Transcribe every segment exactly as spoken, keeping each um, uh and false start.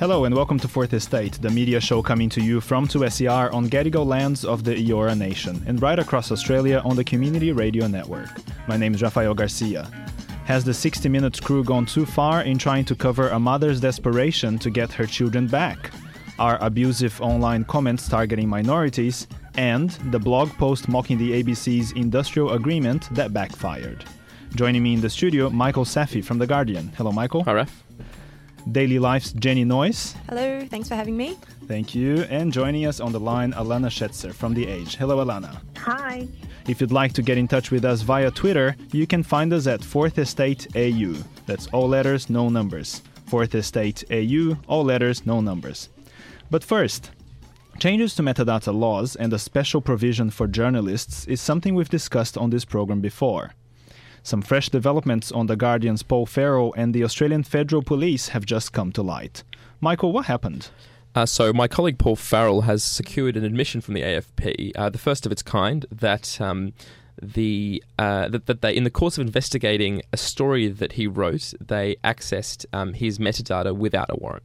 Hello and welcome to Fourth Estate, the media show coming to you from two S E R on Gadigal lands of the Eora Nation and right across Australia on the Community Radio Network. My name is Rafael Garcia. Has the sixty minutes crew gone too far in trying to cover a mother's desperation to get her children back? Are abusive online comments targeting minorities? And the blog post mocking the A B C's industrial agreement that backfired? Joining me in the studio, Michael Safi from The Guardian. Hello, Michael. Hi, Raf. Daily Life's Jenny Noyes. Hello, thanks for having me. Thank you. And joining us on the line, Alana Schetzer from The Age. Hello, Alana. Hi. If you'd like to get in touch with us via Twitter, you can find us at Fourth Estate A U. That's all letters, no numbers. Fourth Estate A U, all letters, no numbers. But first, changes to metadata laws and a special provision for journalists is something we've discussed on this program before. Some fresh developments on The Guardian's Paul Farrell and the Australian Federal Police have just come to light. Michael, what happened? Uh, so my colleague Paul Farrell has secured an admission from the A F P, uh, the first of its kind, that um, the uh, that, that they, in the course of investigating a story that he wrote, they accessed um, his metadata without a warrant.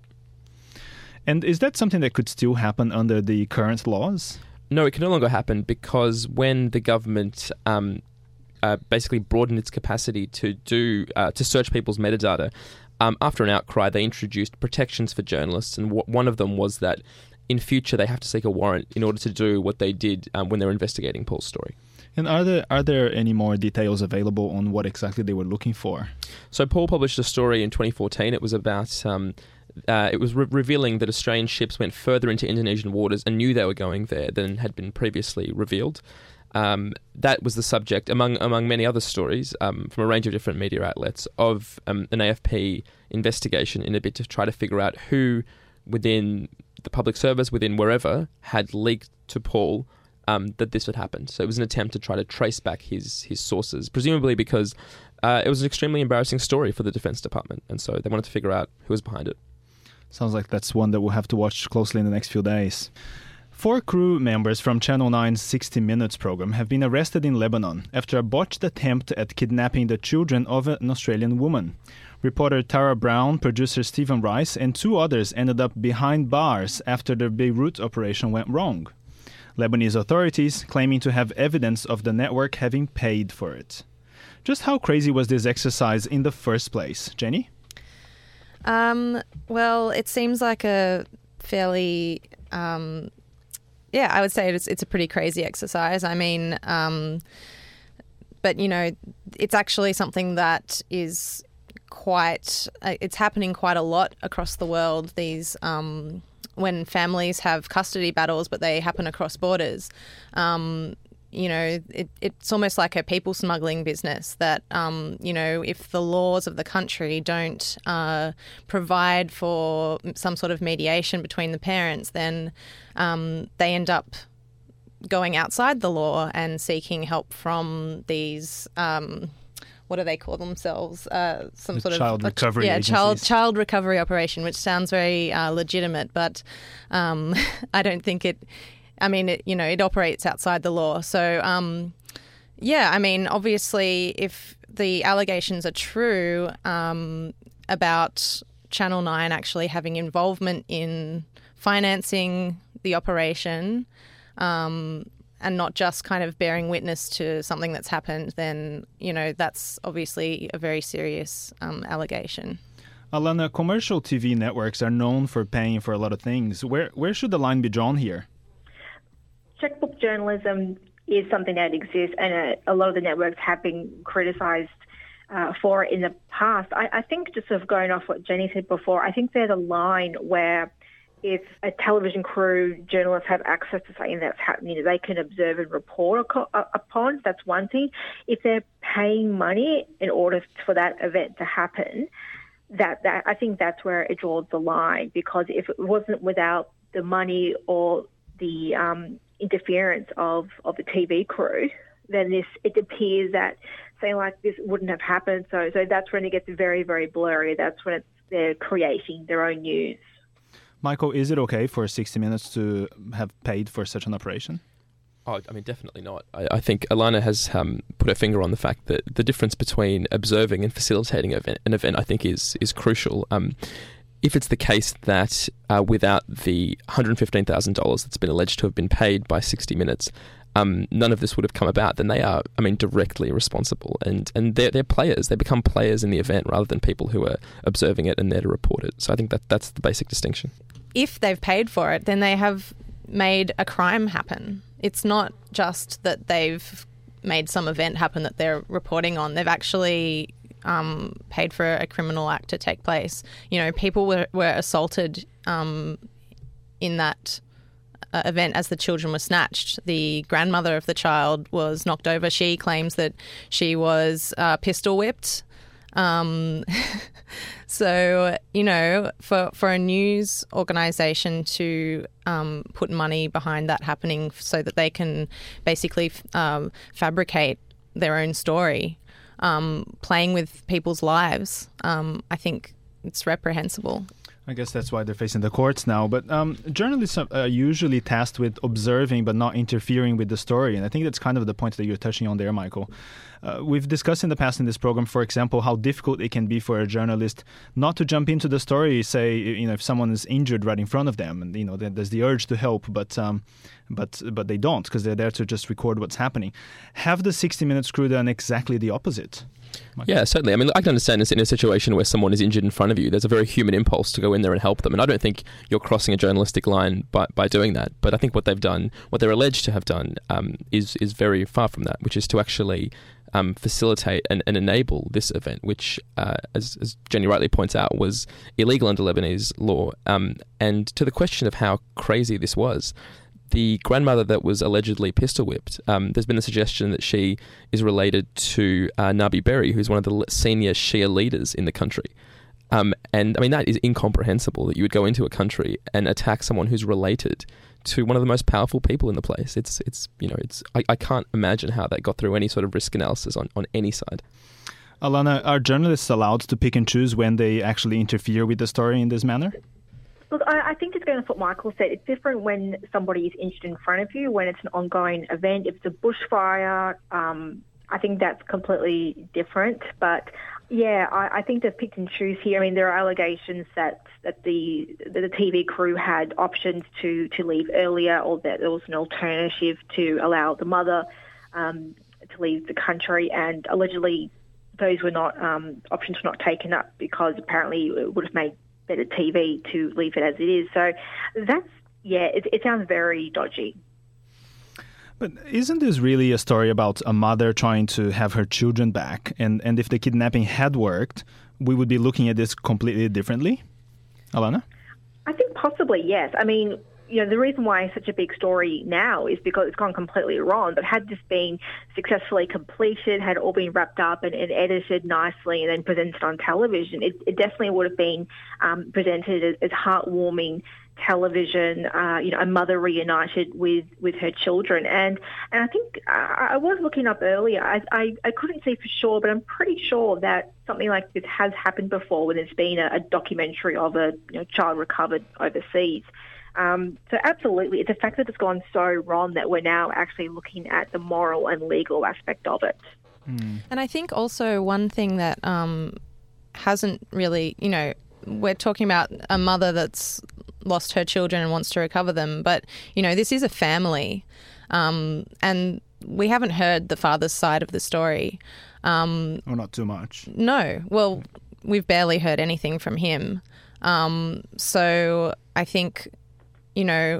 And is that something that could still happen under the current laws? No, it can no longer happen because when the government um, uh, basically broadened its capacity to do uh, to search people's metadata, um, after an outcry, they introduced protections for journalists, and w- one of them was that in future they have to seek a warrant in order to do what they did um, when they were investigating Paul's story. And are there are there any more details available on what exactly they were looking for? So Paul published a story in twenty fourteen. It was about um, uh, it was re- revealing that Australian ships went further into Indonesian waters and knew they were going there than had been previously revealed. Um, that was the subject, among among many other stories um, from a range of different media outlets, of um, an A F P investigation in a bid to try to figure out who within the public service, within wherever, had leaked to Paul um, that this had happened. So it was an attempt to try to trace back his his sources, presumably because uh, it was an extremely embarrassing story for the Defence Department, and so they wanted to figure out who was behind it. Sounds like that's one that we'll have to watch closely in the next few days. Four crew members from Channel nine's sixty minutes program have been arrested in Lebanon after a botched attempt at kidnapping the children of an Australian woman. Reporter Tara Brown, producer Stephen Rice, and two others ended up behind bars after the Beirut operation went wrong. Lebanese authorities claiming to have evidence of the network having paid for it. Just how crazy was this exercise in the first place? Jenny? Um, well, it seems like a fairly... Um, Yeah, I would say it's it's a pretty crazy exercise. I mean, um, but, you know, it's actually something that is quite, uh, it's happening quite a lot across the world, these, um, when families have custody battles, but they happen across borders. Um, you know, it, it's almost like a people smuggling business that, um, you know, if the laws of the country don't uh, provide for some sort of mediation between the parents, then um, they end up going outside the law and seeking help from these, um, what do they call themselves? Uh, some the sort child of recovery yeah, agencies. child child recovery operation, which sounds very uh, legitimate, but um, I don't think it. I mean, it, you know, it operates outside the law. So, um, yeah, I mean, obviously, if the allegations are true um, about Channel nine actually having involvement in financing the operation um, and not just kind of bearing witness to something that's happened, then, you know, that's obviously a very serious um, allegation. Alana, commercial T V networks are known for paying for a lot of things. Where where should the line be drawn here? Checkbook journalism is something that exists, and a, a lot of the networks have been criticised uh, for it in the past. I, I think, just sort of going off what Jenny said before, I think there's a line where if a television crew, journalists have access to something that's happening, they can observe and report upon. That's one thing. If they're paying money in order for that event to happen, that, that I think that's where it draws the line, because if it wasn't without the money or the um, interference of, of the T V crew, then this it appears that something like this wouldn't have happened. So so that's when it gets very, very blurry. That's when it's, they're creating their own news. Michael, is it okay for sixty minutes to have paid for such an operation? Oh, I mean, definitely not. I, I think Alana has um, put her finger on the fact that the difference between observing and facilitating event, an event, I think, is is crucial. Um, if it's the case that uh, without the one hundred fifteen thousand dollars that's been alleged to have been paid by sixty minutes, um, none of this would have come about, then they are, I mean, directly responsible. And, and they're, they're players. They become players in the event rather than people who are observing it and there to report it. So I think that that's the basic distinction. If they've paid for it, then they have made a crime happen. It's not just that they've made some event happen that they're reporting on. They've actually um, paid for a criminal act to take place. You know, people were, were assaulted um, in that uh, event as the children were snatched. The grandmother of the child was knocked over. She claims that she was uh, pistol whipped. Um, so, you know, for, for a news organisation to um, put money behind that happening so that they can basically um, fabricate their own story, um, playing with people's lives, um, I think it's reprehensible. I guess that's why they're facing the courts now. But um, journalists are usually tasked with observing but not interfering with the story. And I think that's kind of the point that you're touching on there, Michael. Uh, we've discussed in the past in this program, for example, how difficult it can be for a journalist not to jump into the story, say, you know, if someone is injured right in front of them. And, you know, there's the urge to help, but um, but but they don't because they're there to just record what's happening. Have the sixty minutes crew done exactly the opposite? Michael? Yeah, certainly. I mean, I can understand this in a situation where someone is injured in front of you. There's a very human impulse to go in there and help them. And I don't think you're crossing a journalistic line by, by doing that. But I think what they've done, what they're alleged to have done, um, is is very far from that, which is to actually um, facilitate and, and enable this event, which, uh, as, as Jenny rightly points out, was illegal under Lebanese law. Um, and to the question of how crazy this was, the grandmother that was allegedly pistol whipped, um, there's been a suggestion that she is related to uh, Nabi Berri, who's one of the senior Shia leaders in the country. Um, and I mean, that is incomprehensible that you would go into a country and attack someone who's related to one of the most powerful people in the place. It's, it's you know, it's I, I can't imagine how that got through any sort of risk analysis on, on any side. Alana, are journalists allowed to pick and choose when they actually interfere with the story in this manner? Look, I, I think just going off what Michael said, it's different when somebody is injured in front of you, when it's an ongoing event. If it's a bushfire, um, I think that's completely different. But, yeah, I, I think they've picked and choose here. I mean, there are allegations that, that the that the T V crew had options to, to leave earlier, or that there was an alternative to allow the mother um, to leave the country, and allegedly those were not um, options were not taken up because apparently it would have made better T V to leave it as it is. So that's, yeah, it, it sounds very dodgy. But isn't this really a story about a mother trying to have her children back? And, and if the kidnapping had worked, we would be looking at this completely differently? Alana? I think possibly, yes. I mean, you know, the reason why it's such a big story now is because it's gone completely wrong. But had this been successfully completed, had it all been wrapped up and, and edited nicely and then presented on television, it, it definitely would have been um, presented as, as heartwarming television, uh, you know, a mother reunited with, with her children. And and I think uh, I was looking up earlier. I, I, I couldn't see for sure, but I'm pretty sure that something like this has happened before when there's been a, a documentary of a you know, child recovered overseas. Um, so absolutely, it's a fact that it's gone so wrong that we're now actually looking at the moral and legal aspect of it. Mm. And I think also one thing that um, hasn't really, you know, we're talking about a mother that's lost her children and wants to recover them, but, you know, this is a family, um, and we haven't heard the father's side of the story. Um, oh, not too much. No. Well, we've barely heard anything from him. Um, so I think, you know,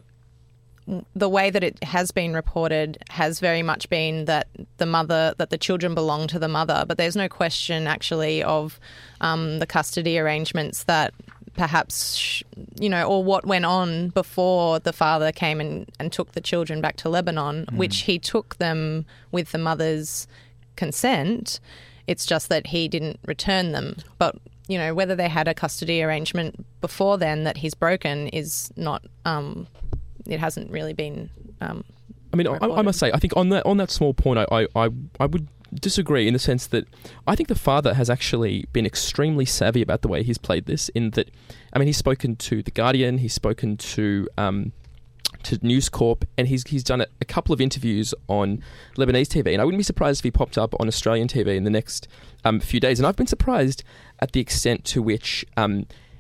the way that it has been reported has very much been that the mother, that the children belong to the mother, but there's no question actually of um, the custody arrangements that perhaps, you know, or what went on before the father came and, and took the children back to Lebanon, mm. which he took them with the mother's consent. It's just that he didn't return them. But, you know, whether they had a custody arrangement before then that he's broken is not... Um, it hasn't really been. Um, I mean, I, I must say, I think on that on that small point, I, I I would disagree in the sense that I think the father has actually been extremely savvy about the way he's played this. In that, I mean, he's spoken to The Guardian, he's spoken to um, to News Corp, and he's he's done a, a couple of interviews on Lebanese T V. And I wouldn't be surprised if he popped up on Australian T V in the next um, few days. And I've been surprised at the extent to which. Um,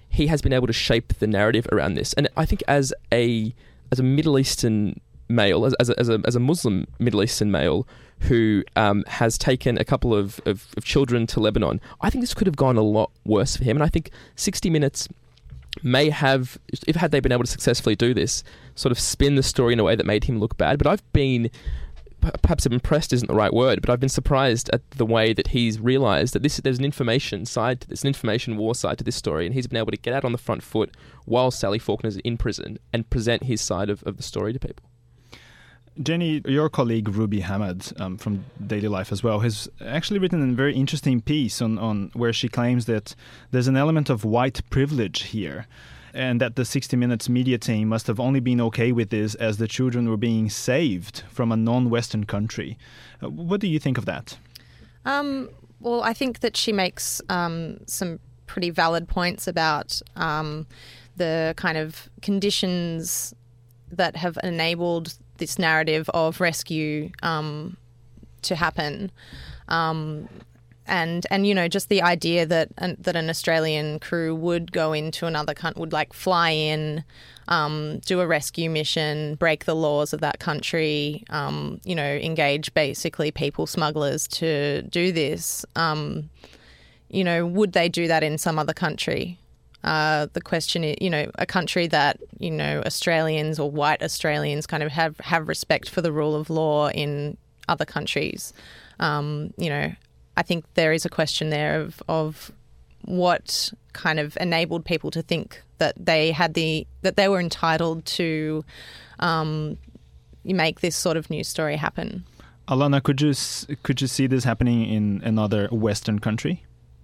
he has been able to shape the narrative around this. And I think as a as a Middle Eastern male, as, as, a, as, a, as a Muslim Middle Eastern male who um, has taken a couple of, of, of children to Lebanon, I think this could have gone a lot worse for him. And I think sixty minutes may have, if had they been able to successfully do this, sort of spin the story in a way that made him look bad. But I've been, perhaps impressed isn't the right word, but I've been surprised at the way that he's realised that this there's an information side to this, an information war side to this story, and he's been able to get out on the front foot while Sally Faulkner's in prison and present his side of, of the story to people. Jenny, your colleague Ruby Hamad um, from Daily Life as well has actually written a very interesting piece on, on where she claims that there's an element of white privilege here, and that the sixty minutes media team must have only been okay with this as the children were being saved from a non-Western country. Uh, what do you think of that? Um, well, I think that she makes um, some pretty valid points about um, the kind of conditions that have enabled this narrative of rescue um, to happen. Um, and, and, you know, just the idea that an, that an Australian crew would go into another country, would like fly in, um, do a rescue mission, break the laws of that country, um, you know, engage basically people smugglers to do this. Um, you know, would they do that in some other country? Uh, the question is, you know, a country that, you know, Australians or white Australians kind of have, have respect for the rule of law in other countries. Um, you know, I think there is a question there of, of what kind of enabled people to think that they had the, that they were entitled to um, make this sort of news story happen. Alana, could you, could you see this happening in another Western country?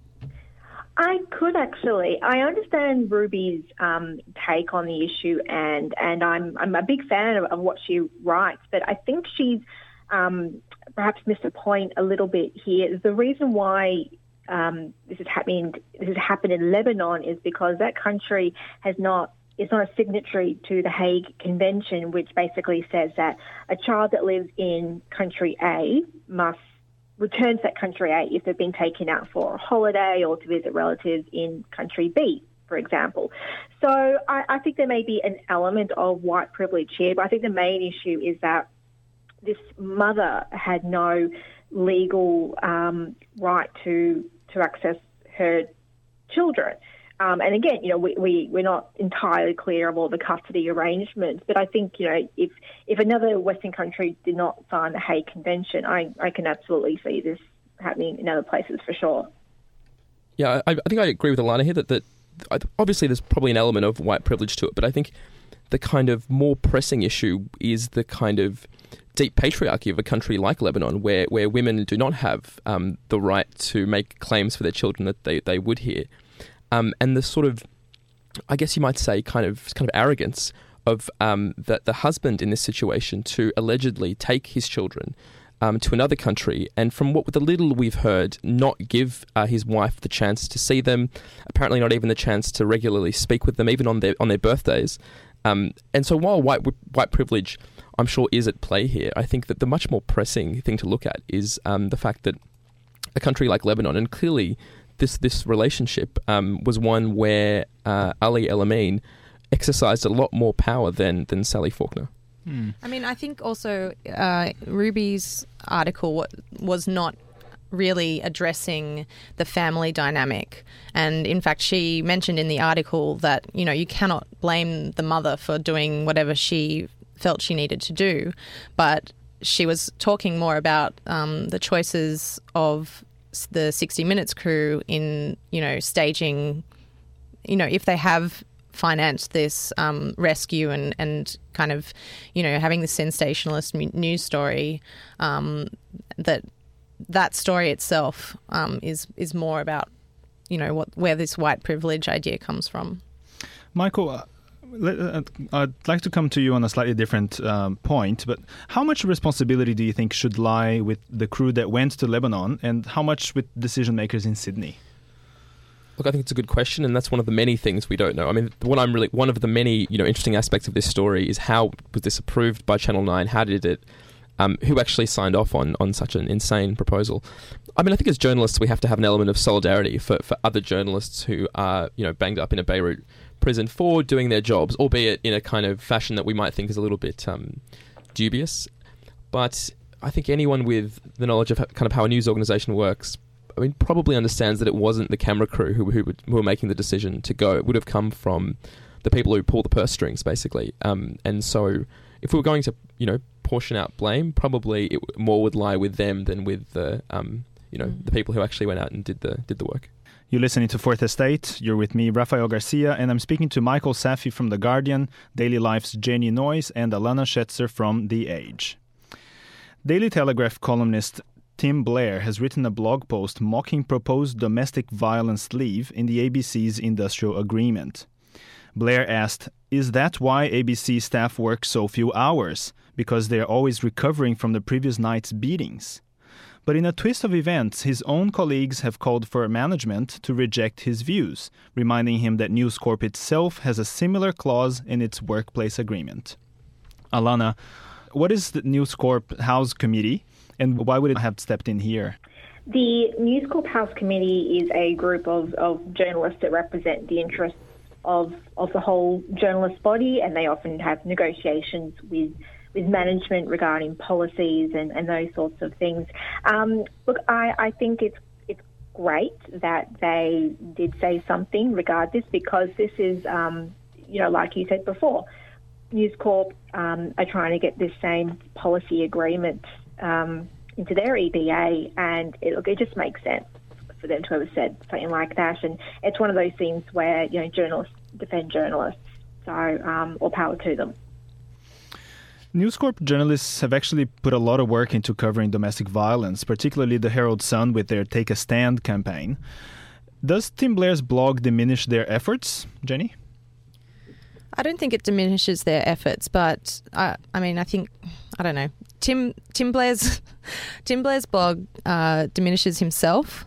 I could actually. I understand Ruby's um, take on the issue, and, and I'm I'm a big fan of, of what she writes, but I think she's um, perhaps missed a point a little bit here. The reason why um, this is happening, this has happened in Lebanon, is because that country has not is not a signatory to the Hague Convention, which basically says that a child that lives in country A must return to that country A if they've been taken out for a holiday or to visit relatives in country B, for example. So I, I think there may be an element of white privilege here, but I think the main issue is that this mother had no legal um, right to to access her children. Um, and again, you know, we, we, we're not entirely clear of all the custody arrangements, but I think, you know, if if another Western country did not sign the Hague Convention, I, I can absolutely see this happening in other places for sure. Yeah, I, I think I agree with Alana here that, that obviously there's probably an element of white privilege to it, but I think the kind of more pressing issue is the kind of deep patriarchy of a country like Lebanon, where, where women do not have um, the right to make claims for their children that they, they would here. Um, and the sort of, I guess you might say, kind of kind of arrogance of um, the, the husband in this situation to allegedly take his children um, to another country, and from what the little we've heard, not give uh, his wife the chance to see them, apparently not even the chance to regularly speak with them, even on their on their birthdays. Um, and so while white white privilege, I'm sure, is at play here, I think that the much more pressing thing to look at is um, the fact that a country like Lebanon, and clearly This this relationship um, was one where uh, Ali El-Amin exercised a lot more power than than Sally Faulkner. Hmm. I mean, I think also uh, Ruby's article was not really addressing the family dynamic, and in fact, she mentioned in the article that, you know, you cannot blame the mother for doing whatever she felt she needed to do, but she was talking more about um, the choices of the sixty minutes crew in, you know, staging, you know, if they have financed this um, rescue and, and kind of, you know, having the sensationalist news story, um, that that story itself um, is is more about, you know, what where this white privilege idea comes from. Michael, uh, I'd like to come to you on a slightly different um, point, but how much responsibility do you think should lie with the crew that went to Lebanon, and how much with decision makers in Sydney? Look, I think it's a good question, and that's one of the many things we don't know. I mean, what I'm really one of the many, you know, interesting aspects of this story is how was this approved by Channel nine? How did it um, who actually signed off on, on such an insane proposal. I mean, I think as journalists, we have to have an element of solidarity for, for other journalists who are, you know, banged up in a Beirut prison for doing their jobs, albeit in a kind of fashion that we might think is a little bit um, dubious. But I think anyone with the knowledge of kind of how a news organisation works, I mean, probably understands that it wasn't the camera crew who, who, would, who were making the decision to go. It would have come from the people who pull the purse strings, basically. Um, and so if we were going to, you know, portion out blame, probably it more would lie with them than with the, um, you know, the people who actually went out and did the did the work. You're listening to Fourth Estate. You're with me, Rafael Garcia, and I'm speaking to Michael Safi from The Guardian, Daily Life's Jenny Noyes, and Alana Schetzer from The Age. Daily Telegraph columnist Tim Blair has written a blog post mocking proposed domestic violence leave in the A B C's industrial agreement. Blair asked, "Is that why A B C staff work so few hours? Because they're always recovering from the previous night's beatings?" But in a twist of events, his own colleagues have called for management to reject his views, reminding him that News Corp itself has a similar clause in its workplace agreement. Alana, what is the News Corp House Committee, and why would it have stepped in here? The News Corp House Committee is a group of, of journalists that represent the interests of of the whole journalist body, and they often have negotiations with with management regarding policies and, and those sorts of things. Um, look, I, I think it's it's great that they did say something regarding this, because this is, um, you know, like you said before, News Corp um, are trying to get this same policy agreement um, into their E B A, and it, look, it just makes sense for them to have said something like that. And it's one of those things where, you know, journalists defend journalists, so um, all power to them. News Corp journalists have actually put a lot of work into covering domestic violence, particularly the Herald Sun with their Take a Stand campaign. Does Tim Blair's blog diminish their efforts, Jenny? I don't think it diminishes their efforts, but I, I mean, I think, I don't know, Tim Tim Blair's Tim Blair's blog uh, diminishes himself.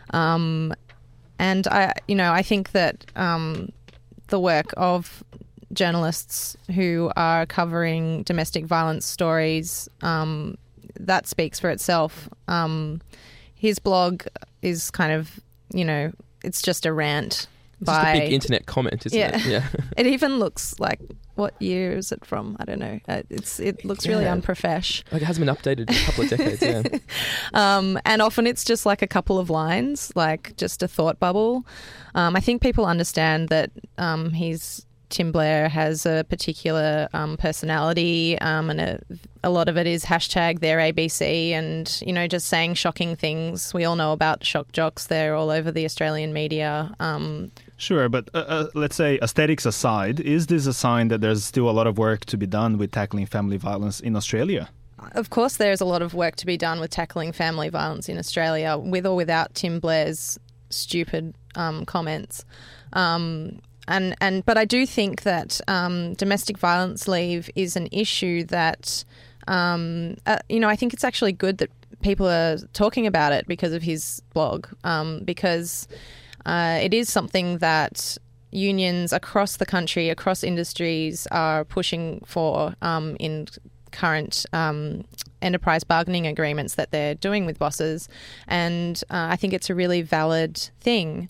Um, and I, you know, I think that um, the work of journalists who are covering domestic violence stories, um, that speaks for itself. Um, his blog is kind of, you know, it's just a rant. It's by, just a big internet comment, isn't yeah. it? Yeah. It even looks like, what year is it from? I don't know. Uh, it's It looks really Yeah. unprofesh. Like, it hasn't been updated in a couple of decades, yeah. Um, and often it's just like a couple of lines, like just a thought bubble. Um, I think people understand that um, he's Tim Blair has a particular um, personality, um, and a, a lot of it is hashtag their A B C, and, you know, just saying shocking things. We all know about shock jocks. They're all over the Australian media. Um, Sure, but uh, uh, let's say aesthetics aside, is this a sign that there's still a lot of work to be done with tackling family violence in Australia? Of course, there's a lot of work to be done with tackling family violence in Australia, with or without Tim Blair's stupid um, comments. Um, and and but I do think that um, domestic violence leave is an issue that, um, uh, you know, I think it's actually good that people are talking about it because of his blog, um, because uh, it is something that unions across the country, across industries, are pushing for um, in current um, enterprise bargaining agreements that they're doing with bosses. And uh, I think it's a really valid thing.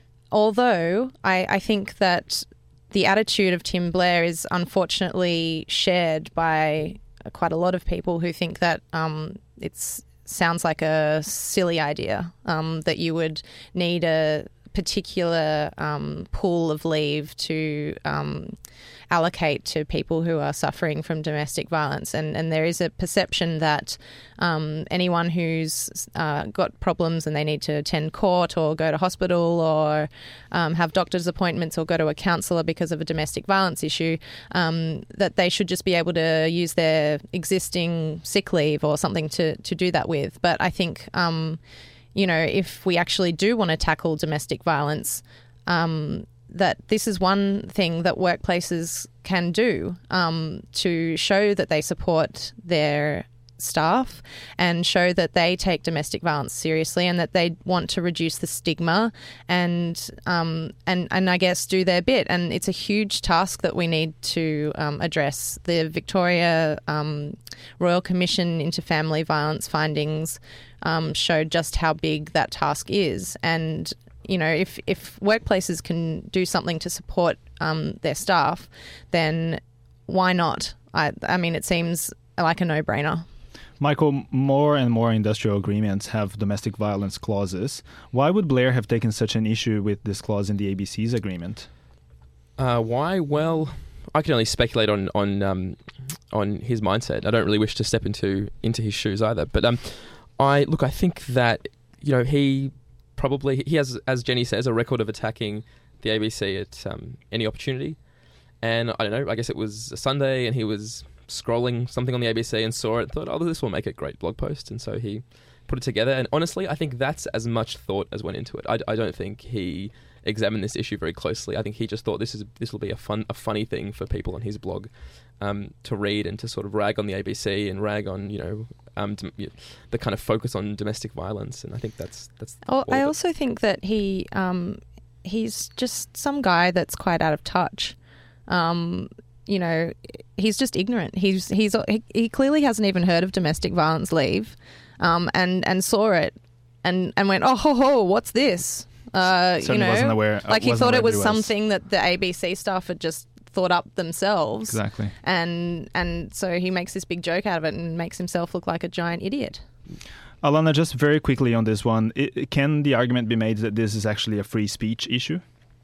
Although I, I think that the attitude of Tim Blair is unfortunately shared by quite a lot of people who think that um, it's sounds like a silly idea, um, that you would need a particular um, pool of leave to um, allocate to people who are suffering from domestic violence. And, and there is a perception that um, anyone who's uh, got problems and they need to attend court or go to hospital or um, have doctor's appointments or go to a counsellor because of a domestic violence issue, um, that they should just be able to use their existing sick leave or something to, to do that with. But I think um, you know, if we actually do want to tackle domestic violence, um, that this is one thing that workplaces can do um, to show that they support their staff and show that they take domestic violence seriously and that they want to reduce the stigma and um, and and I guess do their bit. And it's a huge task that we need to um, address. The Victoria um, Royal Commission into Family Violence findings um, showed just how big that task is. And you know, if if workplaces can do something to support um, their staff, then why not? I, I mean, it seems like a no-brainer. Michael, more and more industrial agreements have domestic violence clauses. Why would Blair have taken such an issue with this clause in the A B C's agreement? Uh, why? Well, I can only speculate on on um, on his mindset. I don't really wish to step into into his shoes either. But um, I look, I think that you know he probably he has, as Jenny says, a record of attacking the A B C at um, any opportunity. And I don't know. I guess it was a Sunday, and he was scrolling something on the A B C and saw it and thought, oh, this will make a great blog post. And so he put it together. And honestly, I think that's as much thought as went into it. I, I don't think he examined this issue very closely. I think he just thought this is this will be a fun, a funny thing for people on his blog um, to read and to sort of rag on the A B C and rag on, you know, um, the kind of focus on domestic violence. And I think that's that's. Oh, I also think that he um, he's just some guy that's quite out of touch. Um, you know, he's just ignorant. He's he's he, he clearly hasn't even heard of domestic violence leave, um, and and saw it, and and went, oh ho ho, what's this? Uh, you know, wasn't aware, like he wasn't thought it was, was something that the A B C staff had just thought up themselves. Exactly. And and so he makes this big joke out of it and makes himself look like a giant idiot. Alana, just very quickly on this one, it, can the argument be made that this is actually a free speech issue?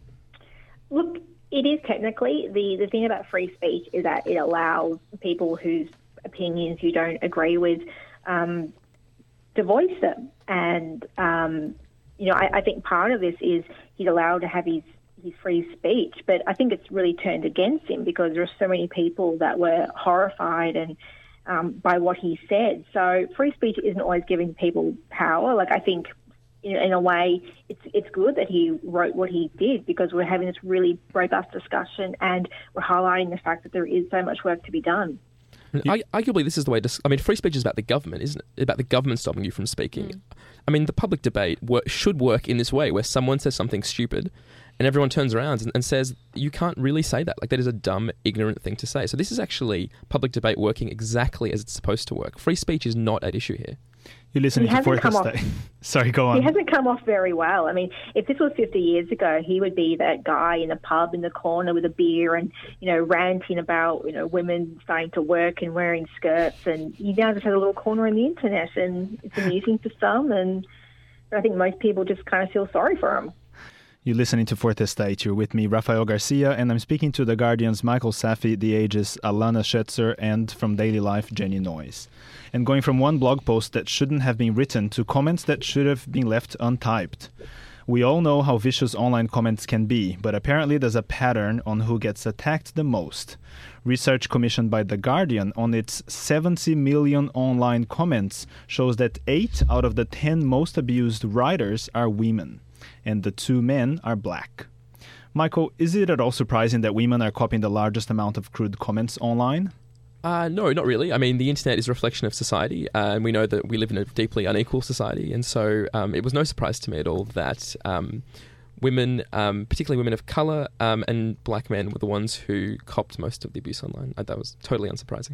Look, it is technically. The, the thing about free speech is that it allows people whose opinions you don't agree with um, to voice them. And, um, you know, I, I think part of this is he's allowed to have his, his free speech, but I think it's really turned against him because there are so many people that were horrified and um, by what he said. So free speech isn't always giving people power. Like, I think in, in a way, it's it's good that he wrote what he did because we're having this really robust discussion and we're highlighting the fact that there is so much work to be done. I, arguably, this is the way to... I mean, free speech is about the government, isn't it? About the government stopping you from speaking. Mm. I mean, the public debate wor- should work in this way, where someone says something stupid and everyone turns around and, and says, you can't really say that. Like, that is a dumb, ignorant thing to say. So this is actually public debate working exactly as it's supposed to work. Free speech is not at issue here. You're listening he to Fourth Estate. Sorry, go on. He hasn't come off very well. I mean, if this was fifty years ago, he would be that guy in a pub in the corner with a beer and, you know, ranting about, you know, women starting to work and wearing skirts. And he now just has a little corner on the internet, and it's amusing for some. And I think most people just kind of feel sorry for him. You're listening to Fourth Estate. You're with me, Rafael Garcia, and I'm speaking to The Guardian's Michael Safi, The Age's Alana Schetzer, and from Daily Life, Jenny Noyes. And going from one blog post that shouldn't have been written to comments that should have been left untyped. We all know how vicious online comments can be, but apparently there's a pattern on who gets attacked the most. Research commissioned by The Guardian on its seventy million online comments shows that eight out of the ten most abused writers are women, and the two men are black. Michael, is it at all surprising that women are copying the largest amount of crude comments online? Uh, no, not really. I mean, the internet is a reflection of society, uh, and we know that we live in a deeply unequal society, and so um, it was no surprise to me at all that um, women, um, particularly women of colour um, and black men, were the ones who copped most of the abuse online. Uh, that was totally unsurprising.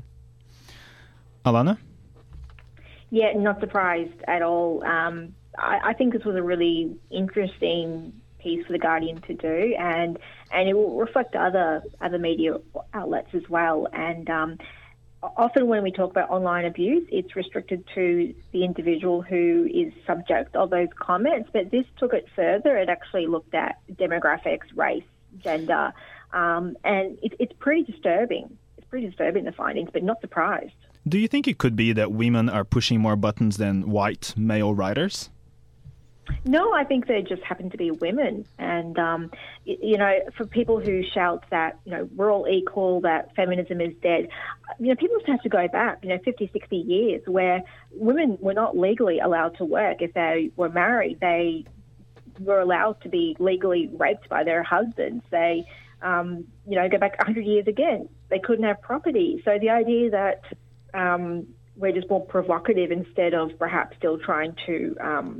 Alana? Yeah, not surprised at all. Um, I, I think this was a really interesting piece for The Guardian to do, and and it will reflect other other media outlets as well. And um, often when we talk about online abuse, it's restricted to the individual who is subject of those comments. But this took it further. It actually looked at demographics, race, gender, um, and it, it's pretty disturbing. It's pretty disturbing, the findings, but not surprised. Do you think it could be that women are pushing more buttons than white male writers? No, I think they just happen to be women. And, um, you know, for people who shout that, you know, we're all equal, that feminism is dead, you know, people just have to go back, you know, fifty, sixty years where women were not legally allowed to work. If they were married, they were allowed to be legally raped by their husbands. They, um, you know, go back one hundred years again, they couldn't have property. So the idea that, um, we're just more provocative instead of perhaps still trying to um,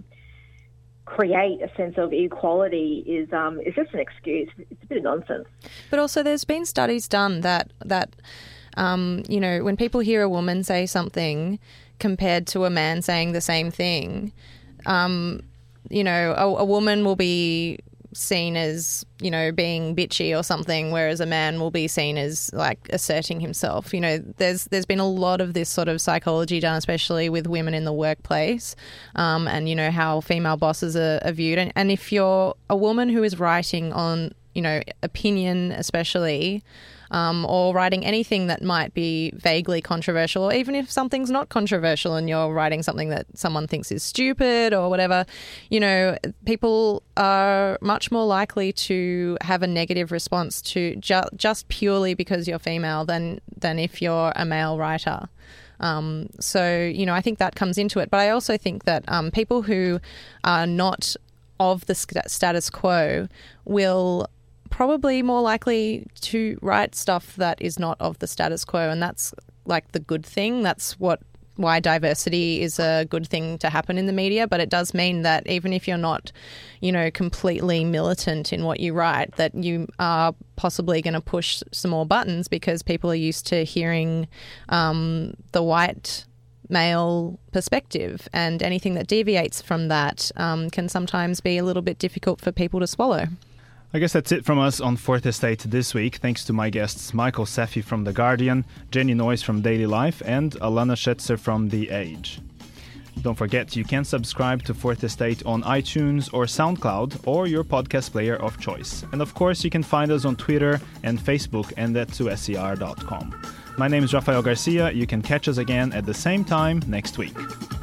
create a sense of equality is um, is just an excuse. It's a bit of nonsense. But also there's been studies done that, that um, you know, when people hear a woman say something compared to a man saying the same thing, um, you know, a, a woman will be seen as, you know, being bitchy or something, whereas a man will be seen as like asserting himself. You know, there's there's been a lot of this sort of psychology done, especially with women in the workplace, um, and, you know, how female bosses are, are viewed. And, and if you're a woman who is writing on, you know, opinion especially, Um, or writing anything that might be vaguely controversial, or even if something's not controversial and you're writing something that someone thinks is stupid or whatever, you know, people are much more likely to have a negative response to ju- just purely because you're female than, than if you're a male writer. Um, so, you know, I think that comes into it. But I also think that um, people who are not of the st- status quo will probably more likely to write stuff that is not of the status quo, and that's like the good thing. That's what why diversity is a good thing to happen in the media. But it does mean that even if you're not, you know, completely militant in what you write, that you are possibly going to push some more buttons because people are used to hearing um, the white male perspective, and anything that deviates from that um, can sometimes be a little bit difficult for people to swallow. I guess that's it from us on Fourth Estate this week. Thanks to my guests Michael Safi from The Guardian, Jenny Noyes from Daily Life, and Alana Schetzer from The Age. Don't forget, you can subscribe to Fourth Estate on iTunes or SoundCloud or your podcast player of choice. And of course, you can find us on Twitter and Facebook and at two S E R dot com. My name is Rafael Garcia. You can catch us again at the same time next week.